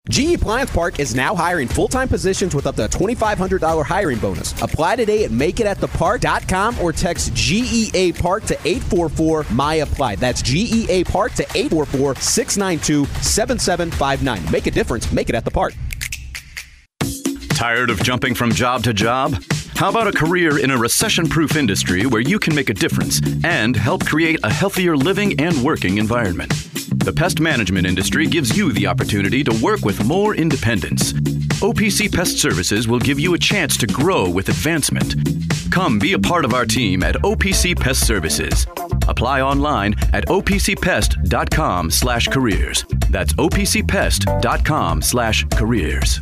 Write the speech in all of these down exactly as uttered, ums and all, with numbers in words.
G E Appliance Park is now hiring full-time positions with up to a twenty-five hundred dollars hiring bonus. Apply today at make it at the park dot com or text G E A Park to eight four four M Y A P P L Y. That's G E A Park to eight four four, six nine two, seven seven five nine. Make a difference. Make it at the park. Tired of jumping from job to job? How about a career in a recession-proof industry where you can make a difference and help create a healthier living and working environment? The pest management industry gives you the opportunity to work with more independence. O P C Pest Services will give you a chance to grow with advancement. Come be a part of our team at O P C Pest Services. Apply online at O P C pest dot com slash careers. That's O P C pest dot com slash careers.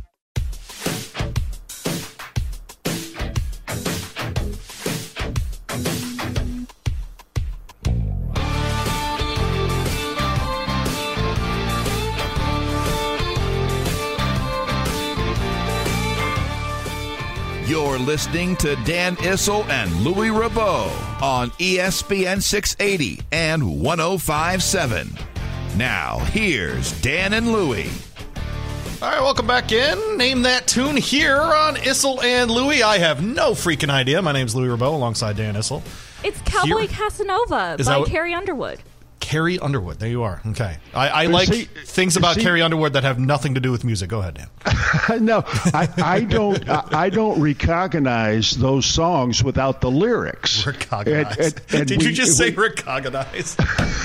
You're listening to Dan Issel and Louis Rabot on E S P N six eighty and one oh five point seven. Now, here's Dan and Louis. All right, welcome back in. Name that tune here on Issel and Louis. I have no freaking idea. My name's Louis Rabot alongside Dan Issel. It's Cowboy Here- Casanova Is by that what- Carrie Underwood. Carrie Underwood. There you are. Okay. I, I But like see- things about see- Carrie Underwood that have nothing to do with music. Go ahead, Dan. No, I, I don't. I, I don't recognize those songs without the lyrics. Recognize. And- and- and Did we- you just say we- recognize?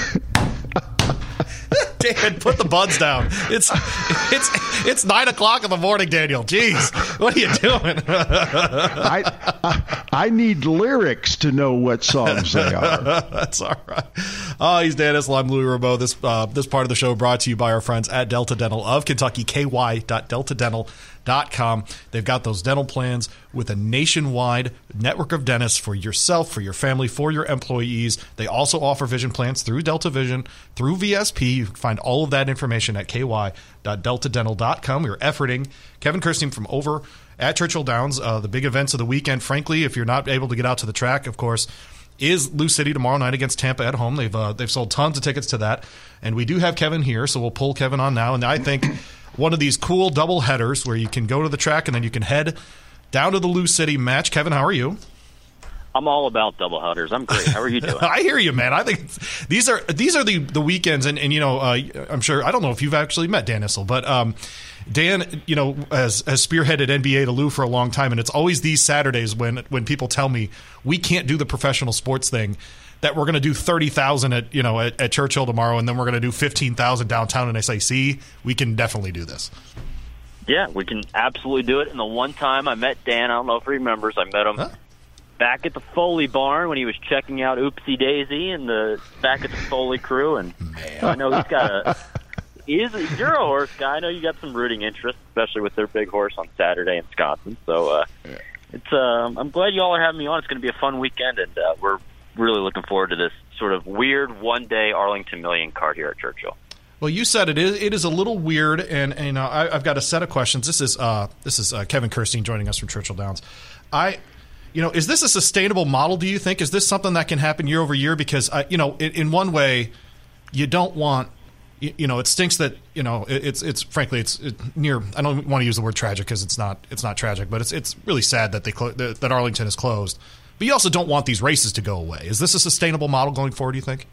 Dan, put the buds down. It's it's it's nine o'clock in the morning, Daniel. Jeez, what are you doing? I, I I need lyrics to know what songs they are. That's all right. Oh, he's Dan Issel. I'm Louis Rabot. This uh, this part of the show brought to you by our friends at Delta Dental of Kentucky, K Y dot delta dental dot com. They've got those dental plans with a nationwide network of dentists for yourself, for your family, for your employees. They also offer vision plans through Delta Vision, through V S P. You can find all of that information at K Y dot delta dental dot com. We were efforting Kevin Kirstein from over at Churchill Downs. Uh, the big events of the weekend, frankly, if you're not able to get out to the track, of course, is Lou City tomorrow night against Tampa at home. They've uh, they've sold tons of tickets to that, and we do have Kevin here, so we'll pull Kevin on now. And I think one of these cool double headers where you can go to the track and then you can head down to the Lou City match. Kevin, how are you? I'm all about double headers. I'm great. How are you doing? I hear you, man. I think it's, these are these are the the weekends, and, and you know, uh, I'm sure I don't know if you've actually met Dan Issel, but um, Dan, you know, has has spearheaded N B A to Lou for a long time, and it's always these Saturdays when when people tell me we can't do the professional sports thing, that we're going to do thirty thousand at you know at, at Churchill tomorrow, and then we're going to do fifteen thousand downtown, and I say, see, we can definitely do this. Yeah, we can absolutely do it. And the one time I met Dan, I don't know if he remembers, I met him Huh? back at the Foley barn when he was checking out Oopsie Daisy and the back at the Foley crew. And I know he's got a he is you're a horse guy. I know you got some rooting interest, especially with their big horse on Saturday in Wisconsin. So uh, it's um, I'm glad you all are having me on. It's going to be a fun weekend, and uh, we're really looking forward to this sort of weird one-day Arlington Million card here at Churchill. Well, you said it is. It is a little weird, and, and uh, I, I've got a set of questions. This is uh, this is uh, Kevin Kirstein joining us from Churchill Downs. I, you know, is this a sustainable model? Do you think? Is this something that can happen year over year? Because uh, you know, in, in one way, you don't want, you, you know, it stinks that you know it, it's it's frankly it's it, near. I don't want to use the word tragic because it's not it's not tragic, but it's it's really sad that they clo- that, that Arlington is closed. But you also don't want these races to go away. Is this a sustainable model going forward? Do you think?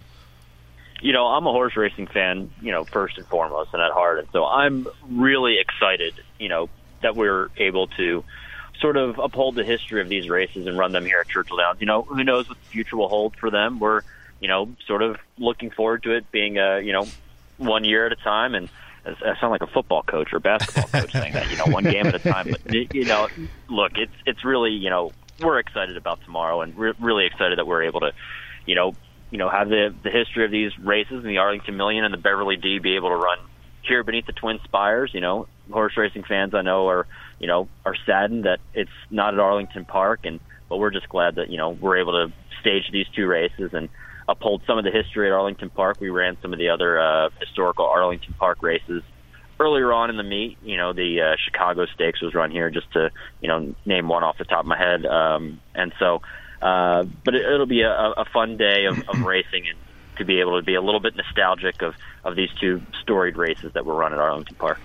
You know, I'm a horse racing fan, you know, first and foremost and at heart. And so I'm really excited, you know, that we're able to sort of uphold the history of these races and run them here at Churchill Downs. You know, who knows what the future will hold for them. We're, you know, sort of looking forward to it being, a, you know, one year at a time. And I sound like a football coach or basketball coach saying that, you know, one game at a time. But, you know, look, it's it's really, you know, we're excited about tomorrow and we're really excited that we're able to, you know, you know, have the the history of these races and the Arlington Million and the Beverly D be able to run here beneath the Twin Spires. You know, horse racing fans I know are, you know, are saddened that it's not at Arlington Park, and but we're just glad that, you know, we're able to stage these two races and uphold some of the history at Arlington Park. We ran some of the other uh, historical Arlington Park races earlier on in the meet. You know, the uh, Chicago Stakes was run here, just to, you know, name one off the top of my head. Um, and so, uh, but it, it'll be a, a fun day of, of racing, and to be able to be a little bit nostalgic of, of these two storied races that were run at Arlington Park.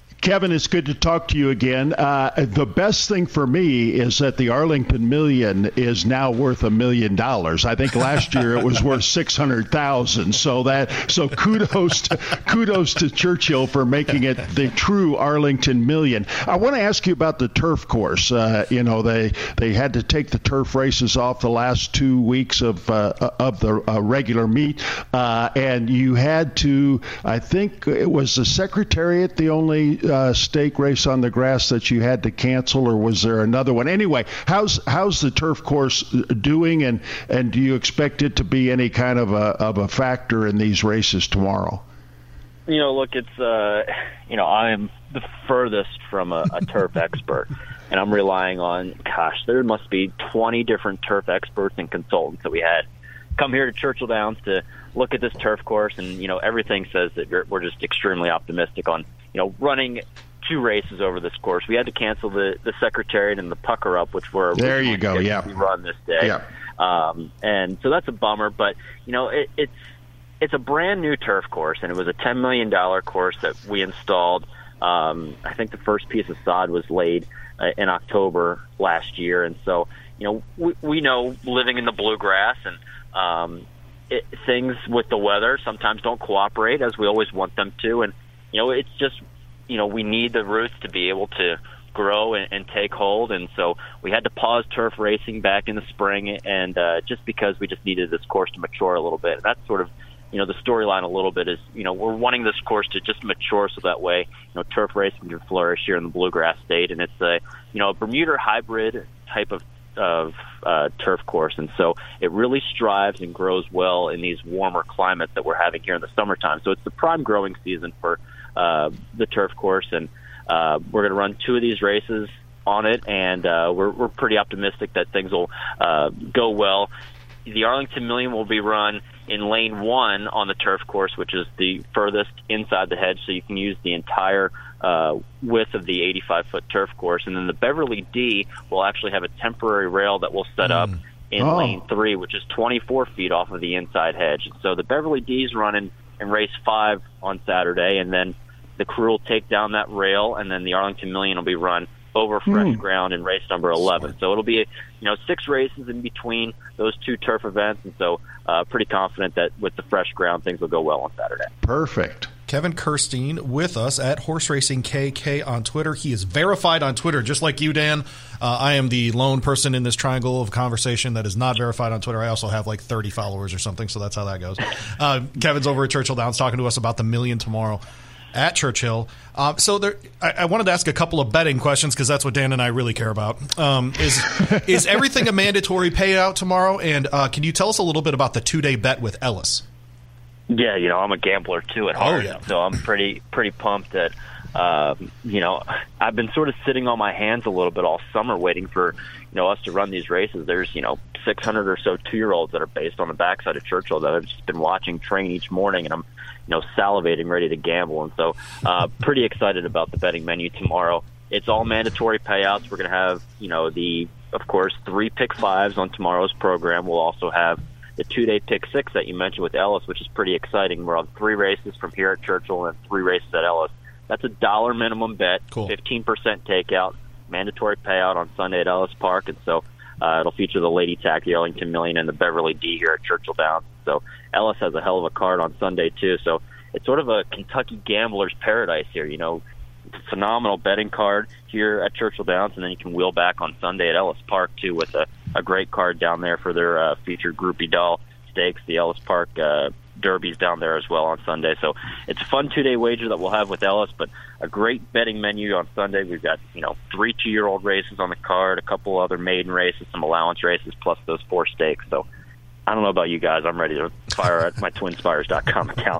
Kevin, it's good to talk to you again. Uh, the best thing for me is that the Arlington Million is now worth a million dollars. I think last year it was worth six hundred thousand. So that so kudos to, kudos to Churchill for making it the true Arlington Million. I want to ask you about the turf course. Uh, you know, they they had to take the turf races off the last two weeks of uh, of the uh, regular meet, uh, and you had to. I think it was the Secretariat the only. Uh, Uh, stake race on the grass that you had to cancel, or was there another one? Anyway, how's how's the turf course doing, and and do you expect it to be any kind of a of a factor in these races tomorrow? You know, look, it's uh, you know, I am the furthest from a, a turf expert, and I'm relying on, gosh, there must be twenty different turf experts and consultants that we had come here to Churchill Downs to look at this turf course, and you know, everything says that we're, we're just extremely optimistic on, you know, running two races over this course. We had to cancel the, the Secretariat and the Pucker Up, which were there you go, yeah, run this day. Yeah. Um, and so that's a bummer, but you know, it, it's it's a brand new turf course, and it was a ten million dollars course that we installed. Um, I think the first piece of sod was laid uh, in October last year, and so you know, we, we know living in the bluegrass and um, it, things with the weather sometimes don't cooperate as we always want them to, and you know, it's just, you know, we need the roots to be able to grow and, and take hold, and so we had to pause turf racing back in the spring, and uh, just because we just needed this course to mature a little bit. And that's sort of, you know, the storyline a little bit is, you know, we're wanting this course to just mature so that way, you know, turf racing can flourish here in the Bluegrass State, and it's a, you know, a Bermuda hybrid type of of uh, turf course, and so it really strives and grows well in these warmer climates that we're having here in the summertime. So it's the prime growing season for uh, the turf course, and uh, we're going to run two of these races on it, and uh, we're, we're pretty optimistic that things will uh, go well. The Arlington Million will be run in lane one on the turf course, which is the furthest inside the hedge, so you can use the entire uh, width of the eighty-five foot turf course. And then the Beverly D will actually have a temporary rail that will set up in oh. lane three, which is twenty-four feet off of the inside hedge. So the Beverly D is running in race five on Saturday, and then the crew will take down that rail, and then the Arlington Million will be run over fresh Hmm. ground in race number eleven. So it'll be, you know, six races in between those two turf events, and so uh, pretty confident that with the fresh ground, things will go well on Saturday. Perfect. Kevin Kirstein with us at Horse Racing K K on Twitter. He is verified on Twitter, just like you, Dan. Uh, I am the lone person in this triangle of conversation that is not verified on Twitter. I also have like thirty followers or something, so that's how that goes. Uh, Kevin's over at Churchill Downs talking to us about the Million tomorrow at Churchill. Uh, so there, I, I wanted to ask a couple of betting questions because that's what Dan and I really care about. Um, is is everything a mandatory payout tomorrow? And uh, can you tell us a little bit about the two-day bet with Ellis? Yeah, you know, I'm a gambler too at heart, Oh, yeah. so I'm pretty pretty pumped that, um, you know, I've been sort of sitting on my hands a little bit all summer waiting for, you know, us to run these races. There's, you know, six hundred or so two-year-olds that are based on the backside of Churchill that I've just been watching train each morning, and I'm, you know, salivating, ready to gamble. And so uh, pretty excited about the betting menu tomorrow. It's all mandatory payouts. We're going to have, you know, the, of course, three pick fives on tomorrow's program. We'll also have the two-day pick six that you mentioned with Ellis, which is pretty exciting. We're on three races from here at Churchill and three races at Ellis. That's a dollar minimum bet, Cool. fifteen percent takeout, mandatory payout on Sunday at Ellis Park. And so uh, it'll feature the Lady Tack, the Arlington Million, and the Beverly D here at Churchill Downs. So Ellis has a hell of a card on Sunday, too. So it's sort of a Kentucky gambler's paradise here, you know, phenomenal betting card here at Churchill Downs, and then you can wheel back on Sunday at Ellis Park, too, with a, a great card down there for their uh, featured Groupie Doll Stakes, the Ellis Park uh, Derbies down there as well on Sunday. So it's a fun two-day wager that we'll have with Ellis, but a great betting menu on Sunday. We've got, you know, three two-year-old races on the card, a couple other maiden races, some allowance races, plus those four stakes. So I don't know about you guys. I'm ready to fire at my twin spires dot com account.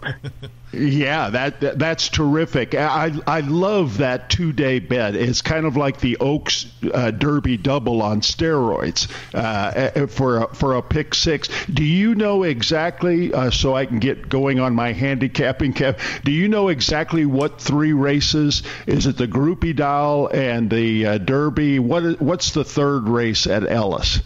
Yeah, that, that that's terrific. I I love that two-day bet. It's kind of like the Oaks uh, Derby double on steroids uh, for a, for a pick six. Do you know exactly, uh, so I can get going on my handicapping, Kev, do you know exactly what three races? Is it the Groupie Doll and the uh, Derby? What is, what's the third race at Ellis?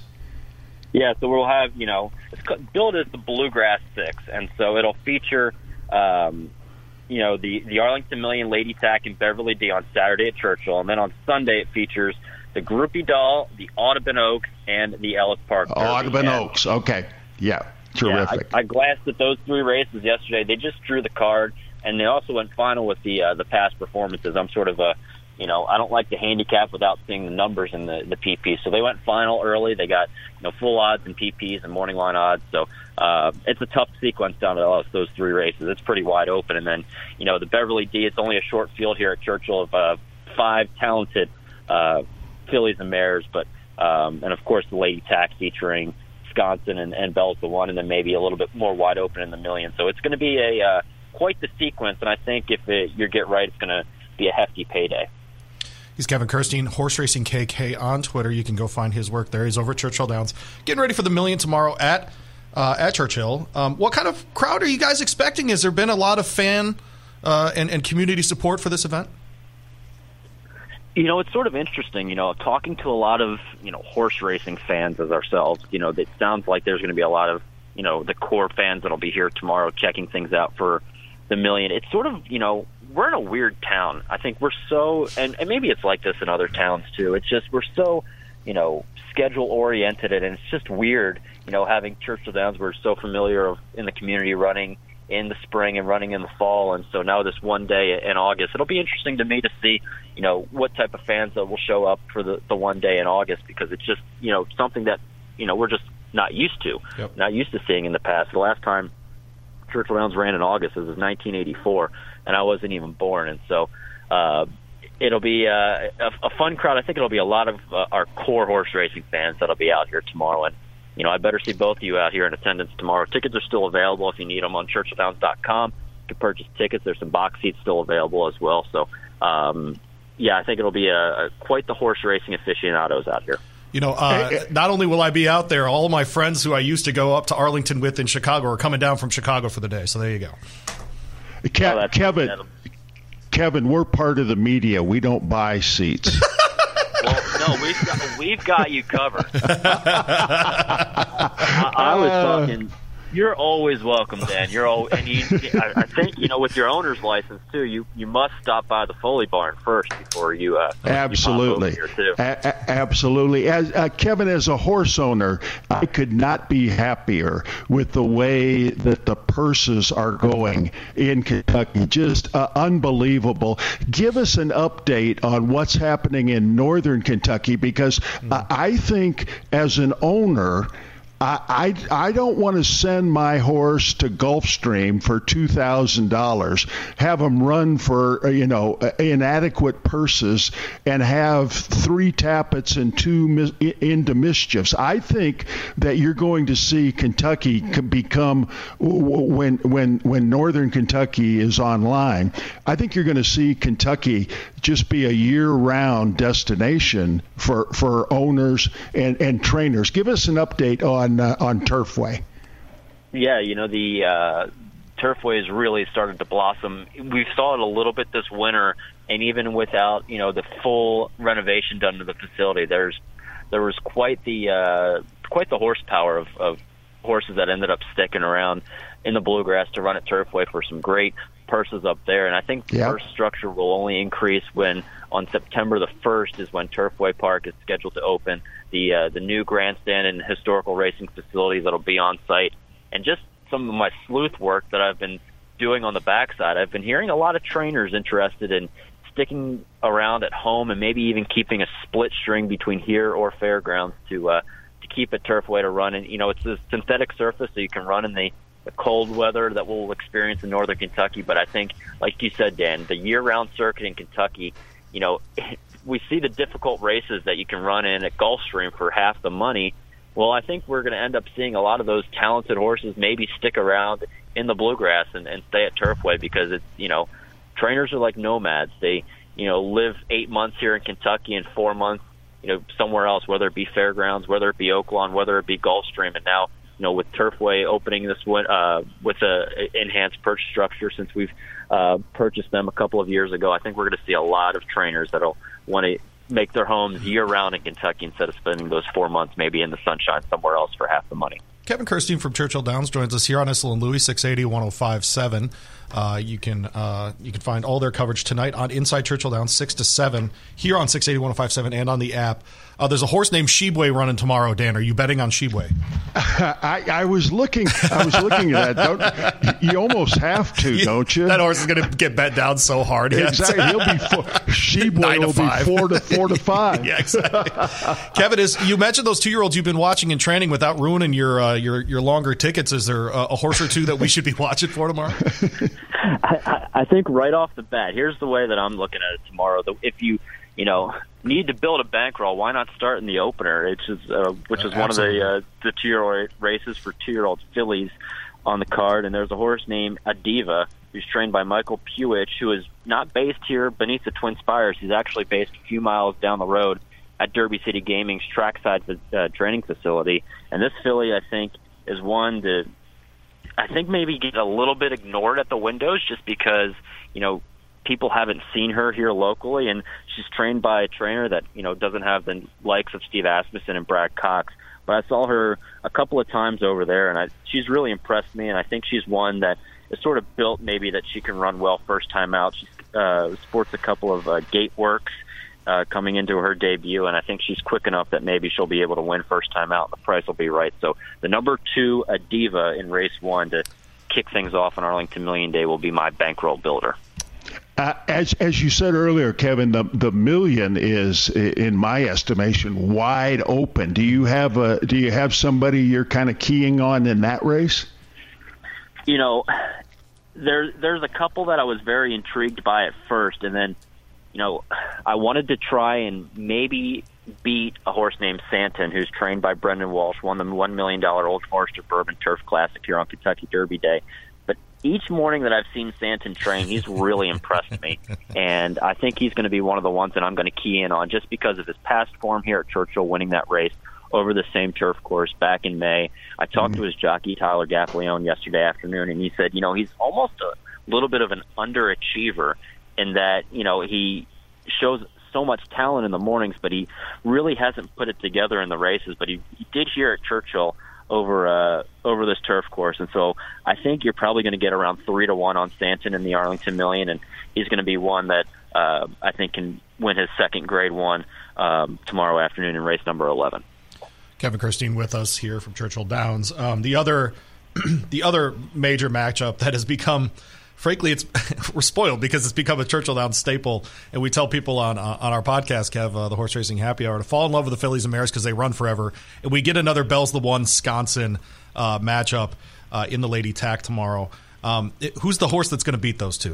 Yeah, so we'll have, you know, it's billed as the Bluegrass Six, and so it'll feature um, you know, the, the Arlington Million Lady Tack and Beverly D on Saturday at Churchill. And then on Sunday it features the Groupie Doll, the Audubon Oaks, and the Ellis Park Derby. Audubon and, Oaks. Okay. Yeah. Terrific. Yeah, I, I glanced at those three races yesterday. They just drew the card, and they also went final with the uh, the past performances. I'm sort of a, you know, I don't like to handicap without seeing the numbers in the, the P Ps. So they went final early. They got, you know, full odds and P Ps and morning line odds. So uh, it's a tough sequence down to those three races. It's pretty wide open. And then, you know, the Beverly D, it's only a short field here at Churchill of uh, five talented uh, fillies and mares. But um, and, of course, the Lady Tack featuring Wisconsin and, and Bell's the one, and then maybe a little bit more wide open in the Million. So it's going to be a uh, quite the sequence, and I think if it, you get right, it's going to be a hefty payday. He's Kevin Kirstein, Horse Racing K K on Twitter. You can go find his work there. He's over at Churchill Downs, getting ready for the Million tomorrow at uh, at Churchill. Um, what kind of crowd are you guys expecting? Has there been a lot of fan uh, and, and community support for this event? You know, it's sort of interesting, you know, talking to a lot of, you know, horse racing fans as ourselves, you know, it sounds like there's going to be a lot of, you know, the core fans that'll be here tomorrow checking things out for the Million. It's sort of, you know, we're in a weird town. I think we're so, and, and maybe it's like this in other towns too. It's just, we're so, you know, schedule oriented, and it's just weird, you know, having Churchill Downs, we're so familiar in the community running in the spring and running in the fall, and so now this one day in August, it'll be interesting to me to see, you know, what type of fans that will show up for the, the one day in August, because it's just, you know, something that, you know, we're just not used to, yep. not used to seeing in the past. The last time Churchill Downs ran in August was nineteen eighty-four, and I wasn't even born, and so uh, it'll be uh, a, a fun crowd. I think it'll be a lot of uh, our core horse racing fans that'll be out here tomorrow, and you know, I better see both of you out here in attendance tomorrow. Tickets are still available if you need them on Churchill Downs dot com. You can purchase tickets. There's some box seats still available as well. So, um, yeah, I think it'll be a, a quite the horse racing aficionados out here. You know, uh, not only will I be out there, all my friends who I used to go up to Arlington with in Chicago are coming down from Chicago for the day. So there you go. Ke- oh, Kevin, Kevin, we're part of the media. We don't buy seats. Well, no, we've got, we've got you covered. I, I was talking. You're always welcome, Dan. You're all, and you. I, I think you know with your owner's license too. You you must stop by the Foley Barn first before you. Uh, absolutely, you pop over here too. A- a- absolutely. As uh, Kevin, as a horse owner, I could not be happier with the way that the purses are going in Kentucky. Just uh, unbelievable. Give us an update on what's happening in Northern Kentucky, because uh, I think as an owner, I, I, I don't want to send my horse to Gulfstream for two thousand dollars, have him run for, you know, inadequate purses, and have three tappets and two mis- into mischiefs. I think that you're going to see Kentucky become, when when when Northern Kentucky is online, I think you're going to see Kentucky just be a year-round destination for, for owners and, and trainers. Give us an update on Uh, on Turfway. Yeah, you know, the uh, Turfway has really started to blossom. We saw it a little bit this winter, and even without, you know, the full renovation done to the facility, there's there was quite the uh, quite the horsepower of, of horses that ended up sticking around in the Bluegrass to run at Turfway for some great purses up there. And I think the yep. purse structure will only increase when on September the first is when Turfway Park is scheduled to open. The uh, the new grandstand and historical racing facilities that'll be on site, and just some of my sleuth work that I've been doing on the backside. I've been hearing a lot of trainers interested in sticking around at home and maybe even keeping a split string between here or fairgrounds to uh, to keep a Turfway to run. And you know, it's a synthetic surface, so you can run in the, the cold weather that we'll experience in Northern Kentucky. But I think, like you said, Dan, the year-round circuit in Kentucky, you know, we see the difficult races that you can run in at Gulfstream for half the money. Well, I think we're going to end up seeing a lot of those talented horses maybe stick around in the Bluegrass and, and stay at Turfway, because it's, you know, trainers are like nomads. They, you know, live eight months here in Kentucky and four months, you know, somewhere else, whether it be Fairgrounds, whether it be Oaklawn, whether it be Gulfstream. And now, you know, with Turfway opening this one, uh, with a enhanced purchase structure since we've uh, purchased them a couple of years ago, I think we're going to see a lot of trainers that'll want to make their homes year-round in Kentucky instead of spending those four months maybe in the sunshine somewhere else for half the money. Kevin Kirstein from Churchill Downs joins us here on Issel and Louis, six eighty, one oh five point seven. Uh, you can uh, you can find all their coverage tonight on Inside Churchill Downs, six to seven, here on six eighty, one oh five point seven and on the app. Uh, there's a horse named Shebue running tomorrow, Dan. Are you betting on Shebue? I, I was looking I was looking at that. Don't, you almost have to, you, don't you? That horse is going to get bet down so hard. Exactly. He'll be four, Shebue will be four to four to five. Yeah, exactly. Kevin, is you mentioned those two-year-olds you've been watching and training without ruining your uh, your your longer tickets. Is there a, a horse or two that we should be watching for tomorrow? I, I think right off the bat, here's the way that I'm looking at it tomorrow. If you, you know, need to build a bankroll, why not start in the opener? Which is uh, which is uh, one of the uh, the two-year-old races for two-year-old fillies on the card. And there's a horse named Adiva who's trained by Michael Puich, who is not based here beneath the Twin Spires. He's actually based a few miles down the road at Derby City Gaming's trackside uh, training facility. And this filly, I think, is one that I think maybe get a little bit ignored at the windows just because, you know, people haven't seen her here locally, and she's trained by a trainer that, you know, doesn't have the likes of Steve Asmussen and Brad Cox. But I saw her a couple of times over there, and I, she's really impressed me, and I think she's one that is sort of built maybe that she can run well first time out. She uh, sports a couple of uh, gate works uh, coming into her debut, and I think she's quick enough that maybe she'll be able to win first time out, and the price will be right. So the number two, Adiva, in race one to kick things off on Arlington Million Day will be my bankroll builder. Uh, as as you said earlier, Kevin, the the million is, in my estimation, wide open. Do you have a do you have somebody you're kind of keying on in that race? You know, there there's a couple that I was very intrigued by at first, and then, you know, I wanted to try and maybe beat a horse named Santon, who's trained by Brendan Walsh, won the one million dollars Old Forester Bourbon Turf Classic here on Kentucky Derby Day. But each morning that I've seen Santon train, he's really impressed me. And I think he's going to be one of the ones that I'm going to key in on just because of his past form here at Churchill, winning that race over the same turf course back in May. I talked mm-hmm. to his jockey, Tyler Gaffalione, yesterday afternoon, and he said, you know, he's almost a little bit of an underachiever in that, you know, he shows so much talent in the mornings, but he really hasn't put it together in the races. But he, he did here at Churchill over uh, over this turf course, and so I think you're probably going to get around three to one on Santon in the Arlington Million, and he's going to be one that uh, I think can win his second Grade One um, tomorrow afternoon in race number eleven. Kevin Kirstein with us here from Churchill Downs. Um, the other the other major matchup that has become, frankly, it's we're spoiled because it's become a Churchill Downs staple, and we tell people on uh, on our podcast, Kev, uh, the Horse Racing Happy Hour, to fall in love with the fillies and mares because they run forever. And we get another Bell's the One Sconson uh, matchup uh, in the Lady Tack tomorrow. Um, it, who's the horse that's going to beat those two?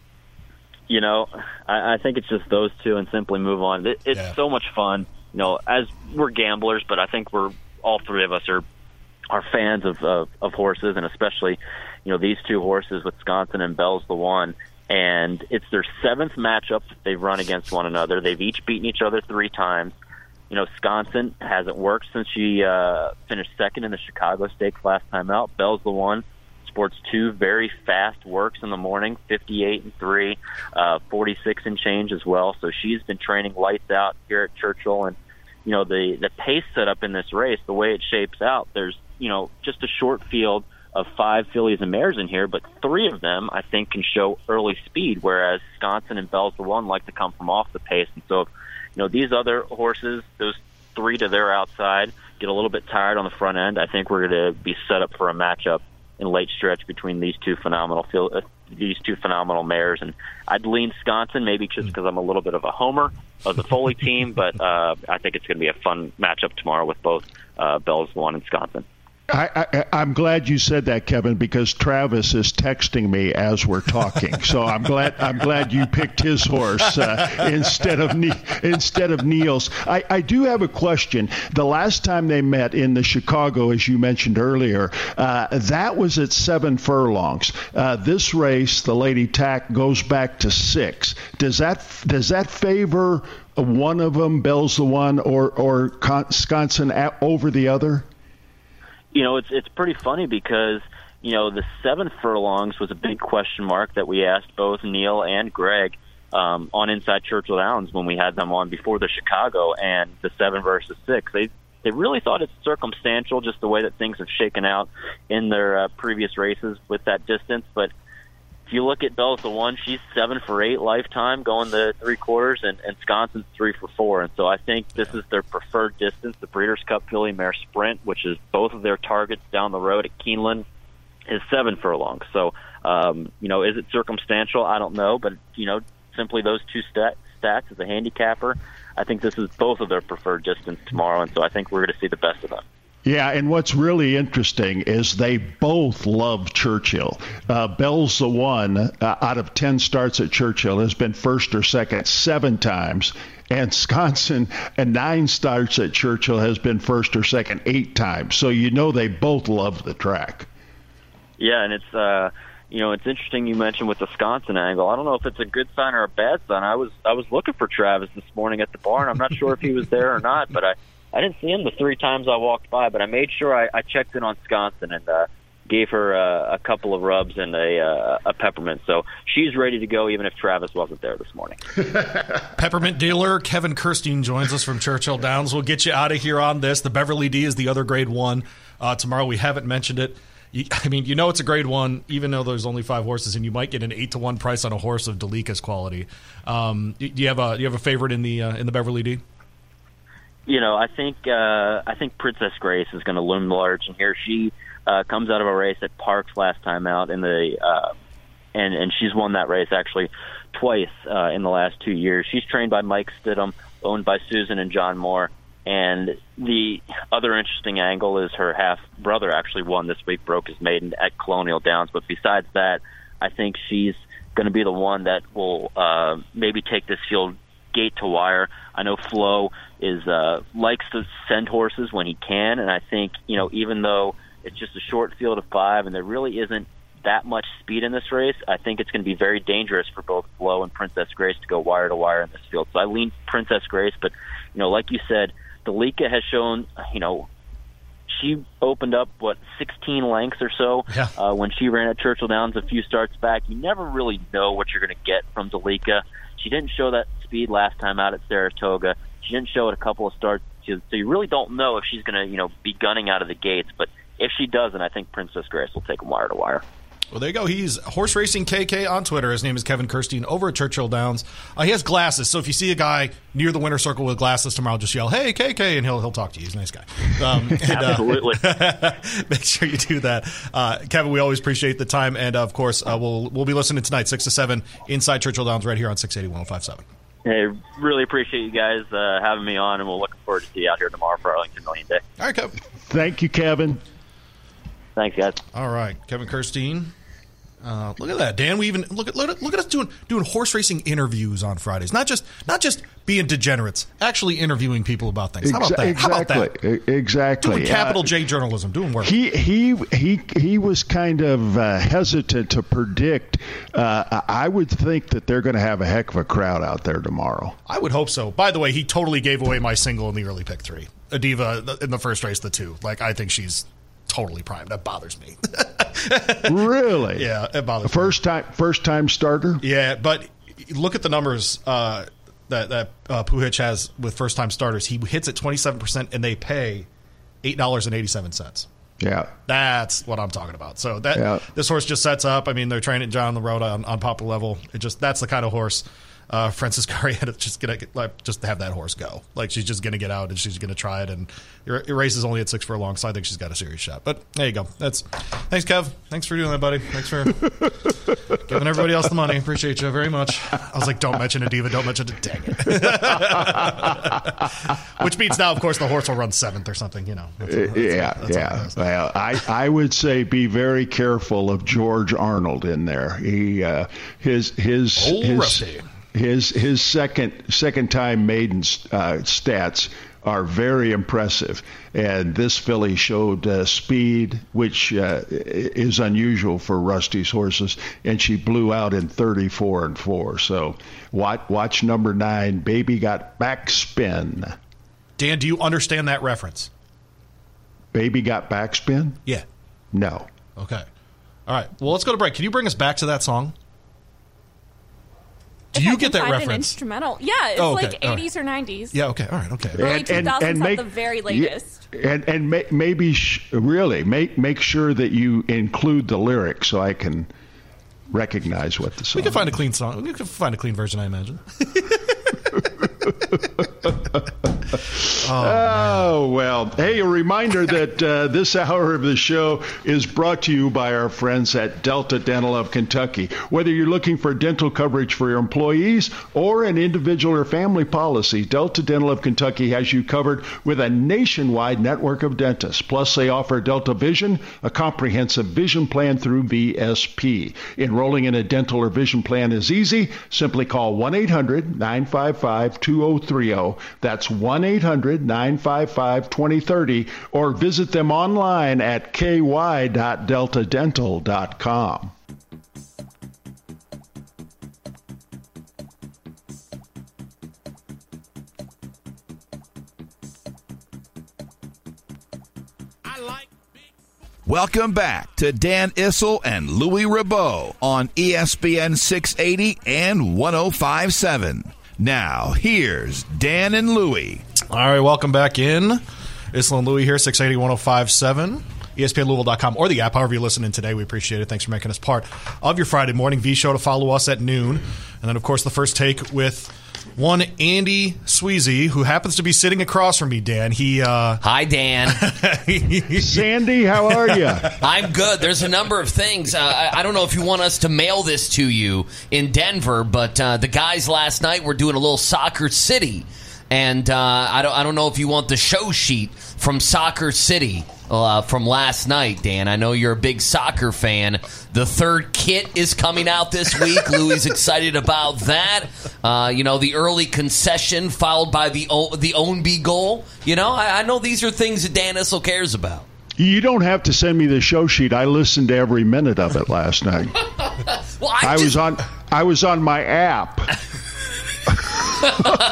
You know, I, I think it's just those two, and simply move on. It, it's yeah. so much fun. You know, as we're gamblers, but I think we're all three of us are are fans of of, of horses, and especially, you know, these two horses with Sconson and Bell's the One. And it's their seventh matchup that they've run against one another. They've each beaten each other three times. You know, Sconson hasn't worked since she uh, finished second in the Chicago Stakes last time out. Bell's the One sports two very fast works in the morning, fifty-eight and three, uh, forty-six and change as well. So she's been training lights out here at Churchill. And, you know, the, the pace setup in this race, the way it shapes out, there's, you know, just a short field of five fillies and mares in here, but three of them I think can show early speed, whereas Sconson and Bell's the One like to come from off the pace. And so, you know, these other horses, those three to their outside, get a little bit tired on the front end. I think we're going to be set up for a matchup in late stretch between these two phenomenal fil- uh, these two phenomenal mares. And I'd lean Sconson, maybe just because I'm a little bit of a homer of the Foley team, but uh, I think it's going to be a fun matchup tomorrow with both uh, Bell's the One and Sconson. I, I, I'm glad you said that, Kevin, because Travis is texting me as we're talking. So I'm glad I'm glad you picked his horse uh, instead of ne- instead of Neil's. I, I do have a question. The last time they met in the Chicago, as you mentioned earlier, uh, that was at seven furlongs. Uh, this race, the Lady Tack, goes back to six. Does that does that favor one of them, Bell's the One, or or Sconson over the other? You know, it's it's pretty funny because, you know, the seven furlongs was a big question mark that we asked both Neil and Greg um, on Inside Churchill Downs when we had them on before the Chicago, and the seven versus six. They they really thought it's circumstantial, just the way that things have shaken out in their uh, previous races with that distance. But if you look at Bell's the one, she's seven for eight lifetime, going the three quarters, and, and Wisconsin's three for four. And so I think this is their preferred distance. The Breeders' Cup Filly Mare Sprint, which is both of their targets down the road at Keeneland, is seven furlongs. So, um, you know, is it circumstantial? I don't know. But, you know, simply those two stat, stats as a handicapper, I think this is both of their preferred distance tomorrow. And so I think we're going to see the best of them. Yeah, and what's really interesting is they both love Churchill. Uh, Bell's the one uh, out of ten starts at Churchill has been first or second seven times, and Wisconsin and nine starts at Churchill has been first or second eight times. So you know they both love the track. Yeah, and it's uh, you know it's interesting you mentioned with the Wisconsin angle. I don't know if it's a good sign or a bad sign. I was I was looking for Travis this morning at the barn. I'm not sure if he was there or not, but I. I didn't see him the three times I walked by, but I made sure I, I checked in on Wisconsin and uh, gave her uh, a couple of rubs and a, uh, a peppermint. So she's ready to go even if Travis wasn't there this morning. Peppermint dealer Kevin Kirstein joins us from Churchill Downs. We'll get you out of here on this. The Beverly D is the other grade one. Uh, tomorrow we haven't mentioned it. You, I mean, you know it's a grade one, even though there's only five horses, and you might get an eight to one price on a horse of Delika's quality. Um, do you have a do you have a favorite in the uh, in the Beverly D? You know, I think uh, I think Princess Grace is going to loom large in here. She uh, comes out of a race at Parks last time out in the, uh, and and she's won that race actually twice uh, in the last two years. She's trained by Mike Stidham, owned by Susan and John Moore. And the other interesting angle is her half brother actually won this week, broke his maiden at Colonial Downs. But besides that, I think she's going to be the one that will uh, maybe take this field gate to wire. I know Flo is uh, likes to send horses when he can, and I think, you know, even though it's just a short field of five and there really isn't that much speed in this race, I think it's going to be very dangerous for both Flo and Princess Grace to go wire to wire in this field. So I lean Princess Grace, but, you know, like you said, Delika has shown, you know, she opened up, what, sixteen lengths or so yeah. uh, when she ran at Churchill Downs a few starts back. You never really know what you're going to get from Delika. She didn't show that speed last time out at Saratoga. She didn't show it a couple of starts, so you really don't know if she's going to, you know, be gunning out of the gates. But if she doesn't, I think Princess Grace will take them wire to wire. Well, there you go. He's Horse Racing K K on Twitter. His name is Kevin Kirstein over at Churchill Downs. Uh, he has glasses, so if you see a guy near the winner's circle with glasses tomorrow, just yell, "Hey, K K," and he'll he'll talk to you. He's a nice guy. Um, and, Absolutely. Uh, make sure you do that, uh, Kevin. We always appreciate the time, and uh, of course, uh, we'll we'll be listening tonight, six to seven, inside Churchill Downs, right here on six eighty, one oh five seven. Hey, really appreciate you guys uh, having me on, and we'll look forward to see you out here tomorrow for Arlington Million Day. All right, Kevin. Thank you, Kevin. Thanks, guys. All right, Kevin Kirstein. Uh, look at that, Dan. We even look at look at, look at us doing doing horse racing interviews on Fridays. Not just not just being degenerates, actually interviewing people about things. How about that? Exactly. How about that? Exactly. Doing capital uh, J journalism, doing work. He he he he was kind of uh, hesitant to predict. Uh, I would think that they're going to have a heck of a crowd out there tomorrow. I would hope so. By the way, he totally gave away my single in the early pick three. Adiva in the first race, the two. Like, I think she's totally primed. That bothers me. Really? Yeah, it bothers first me. time first time starter? Yeah, but look at the numbers uh, that that uh, Puhich has with first time starters. He hits at twenty-seven percent and they pay eight dollars and eighty-seven cents. Yeah. That's what I'm talking about. So that yeah. this horse just sets up. I mean, they're training John on the road on, on popular level. It just that's the kind of horse uh, Francis Arietta just gonna like just have that horse go. Like, she's just gonna get out and she's gonna try it. And your, your race is only at six furlongs, so I think she's got a serious shot. But there you go. That's thanks, Kev. Thanks for doing that, buddy. Thanks for giving everybody else the money. Appreciate you very much. I was like, don't mention Adiva. Don't mention it. Dang it. Which means now, of course, the horse will run seventh or something. You know. That's, that's, yeah, that's yeah. Well, I I would say be very careful of George Arnold in there. He uh, his his Old his. Rusty. His his second second time maiden uh, stats are very impressive, and this filly showed uh, speed, which uh, is unusual for Rusty's horses, and she blew out in thirty-four and four. So watch watch number nine, Baby Got Backspin. Dan, do you understand that reference? Baby Got Backspin? Yeah. No. Okay. All right. Well, let's go to break. Can you bring us back to that song? Do if you I get that find reference? An instrumental. Yeah, it's oh, okay. like eighties right. or nineties. Yeah, okay. All right, okay. Early two thousands at the very latest. Yeah, and and may, maybe sh- really make make sure that you include the lyrics so I can recognize what the song We can find a clean song. We can find a clean version, I imagine. Oh, oh well. Hey, a reminder that uh, this hour of the show is brought to you by our friends at Delta Dental of Kentucky. Whether you're looking for dental coverage for your employees or an individual or family policy, Delta Dental of Kentucky has you covered with a nationwide network of dentists. Plus, they offer Delta Vision, a comprehensive vision plan through V S P. Enrolling in a dental or vision plan is easy. Simply call one eight hundred nine five five two oh three oh. That's one eight hundred nine five five two oh three oh, or visit them online at k y dot delta dental dot com. Welcome back to Dan Issel and Louis Ribot on E S P N six eighty and one oh five point seven. Now, here's Dan and Louie. All right, welcome back in. Issel and Louie here, six eighty, one oh five point seven, E S P N Louisville dot com, or the app, however you're listening today. We appreciate it. Thanks for making us part of your Friday morning V show. To follow us at noon. And then, of course, the first take with one Andy Sweezy, who happens to be sitting across from me, Dan. He uh, Hi, Dan. Sandy, how are you? I'm good. There's a number of things. Uh, I, I don't know if you want us to mail this to you in Denver, but uh, the guys last night were doing a little Soccer City. And uh, I don't I don't know if you want the show sheet from Soccer City uh, from last night, Dan. I know you're a big soccer fan. The third kit is coming out this week. Louis excited about that. Uh, you know, the early concession followed by the o- the Ownby goal. You know, I, I know these are things that Dan Issel cares about. You don't have to send me the show sheet. I listened to every minute of it last night. well, I, I just... was on I was on my app. All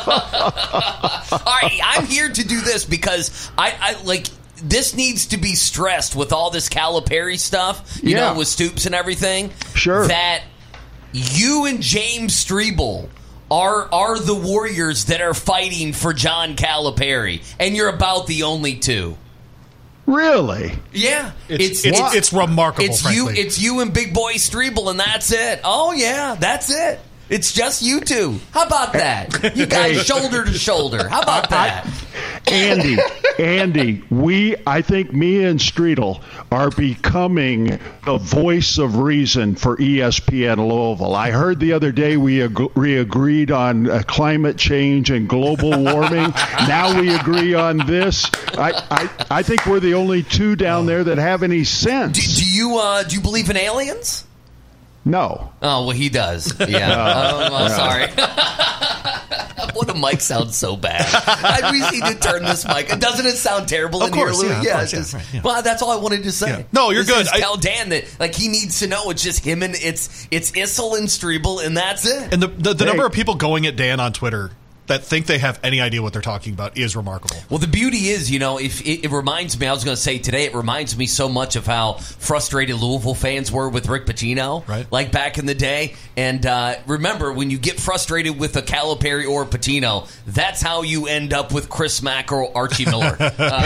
right, I'm here to do this because I, I like this needs to be stressed with all this Calipari stuff, you yeah. know, with Stoops and everything. Sure. That you and James Strebel are are the warriors that are fighting for John Calipari, and you're about the only two. Really? Yeah, it's it's, it's, it's remarkable. It's frankly. you, it's you and Big Boy Strebel, and that's it. Oh yeah, that's it. It's just you two. How about that? You guys shoulder to shoulder. How about that? Andy, Andy, we, I think me and Streetel are becoming the voice of reason for E S P N Louisville. I heard the other day we, ag- we agreed on uh, climate change and global warming. Now we agree on this. I, I, I think we're the only two down there that have any sense. Do, do you uh, do you believe in aliens? No. Oh, well, he does. Yeah. No. Oh, well, sorry. Well, the mic sounds so bad. I, we need to turn this mic. Doesn't it sound terrible of in course, here, Louis? Yeah, yeah, course, just, yeah, right, yeah. Well, that's all I wanted to say. Yeah. No, you're this good. Is I, tell Dan that like he needs to know it's just him and it's it's Issel and Strebel, and that's it. And the the, the hey. number of people going at Dan on Twitter that think they have any idea what they're talking about is remarkable. Well, the beauty is, you know, if it, it reminds me, I was going to say today, it reminds me so much of how frustrated Louisville fans were with Rick Pitino, right? Like back in the day. And uh, remember, when you get frustrated with a Calipari or a Pitino, that's how you end up with Chris Mack or Archie Miller.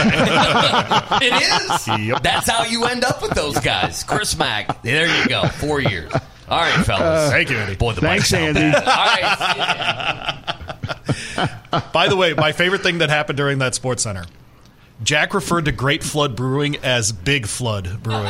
Uh, it is. Yep. That's how you end up with those guys. Chris Mack. There you go. Four years. All right, fellas. Uh, Thank you, Andy. Boy, the Thanks, Andy. All right. By the way, my favorite thing that happened during that Sports Center, Jack referred to Great Flood Brewing as Big Flood Brewing.